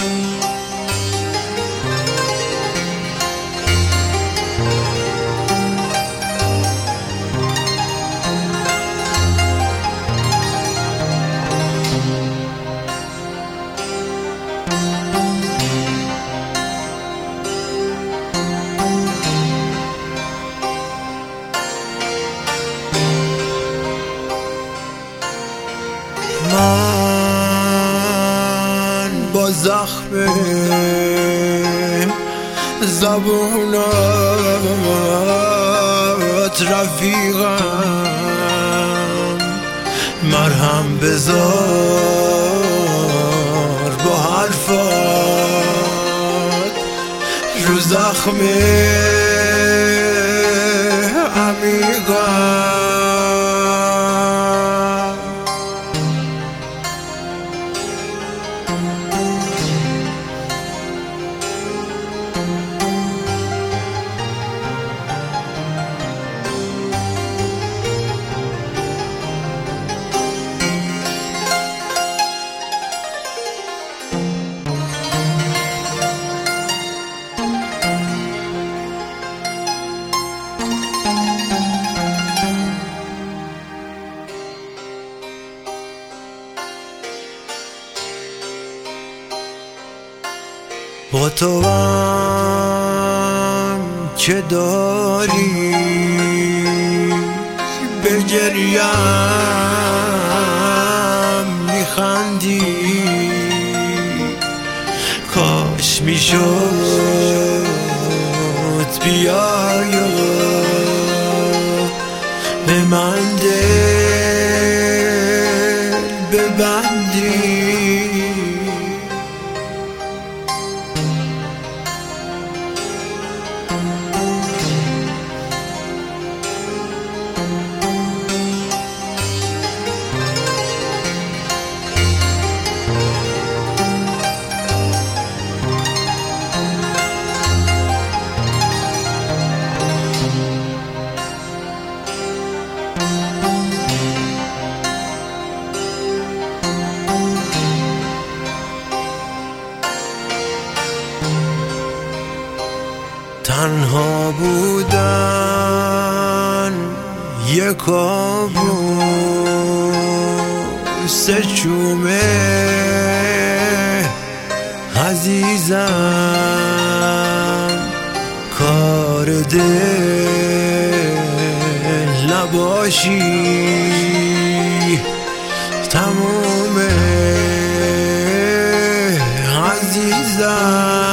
من با زخم زبونات رفیقم، مرهم بذار با حرفات رو زخم عمیقم. با تو هم که داری به گریم میخندی، کاش میشد بیای و به من دل ببندی. تنها بودن یک کابوس چومه عزیزم، کار دل نباشی تمومه عزیزم.